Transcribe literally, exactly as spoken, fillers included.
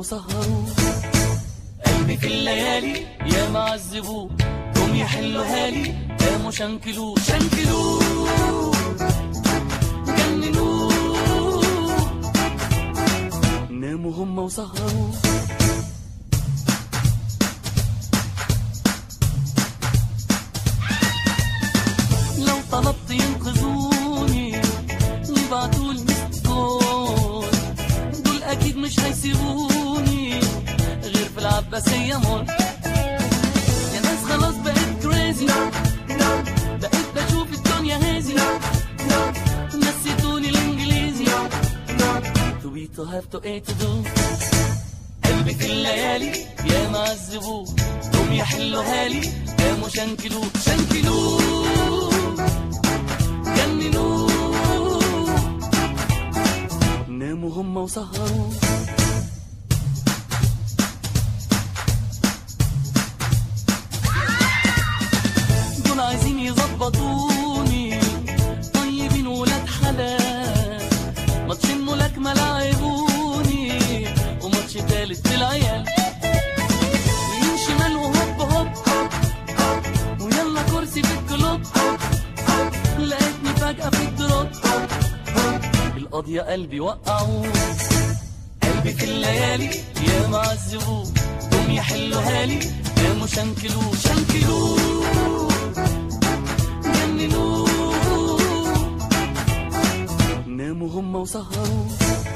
وسهروا قلبي في الليالي يا معذبوه قوم يحلوها لي قاموا شنكلوه شنكلوه جننوه ناموا هم وسهروا لو طلبت ينقذوني يبعتولي مسكون دول اكيد مش هيسيبوني غير في العباسية مول يا ناس خلاص بقيت كريزي بقيت بشوف الدنيا هازي نسيتوني الانجليزي to be to have to a to do قلبي في الليالي يا معذبوه قوم يحلوها لي قاموا شنكلوه شنكلوه جننوه ناموا هم وسهروا دول عايزين يظبطوني طيبين ولاد حلال ماتشين ملاكمة لعبوني وماتش تالت للعيال يمين شمال وهوب هوب ويلا كرسي في الكلوب لقيتني فجأة في الدروب القضية قلبي وقعوه قلبي في الليالي يا معذبوه قوم يحلوها لي قاموا شنكلوه شنكلوه جننوه ناموا هم وسهروا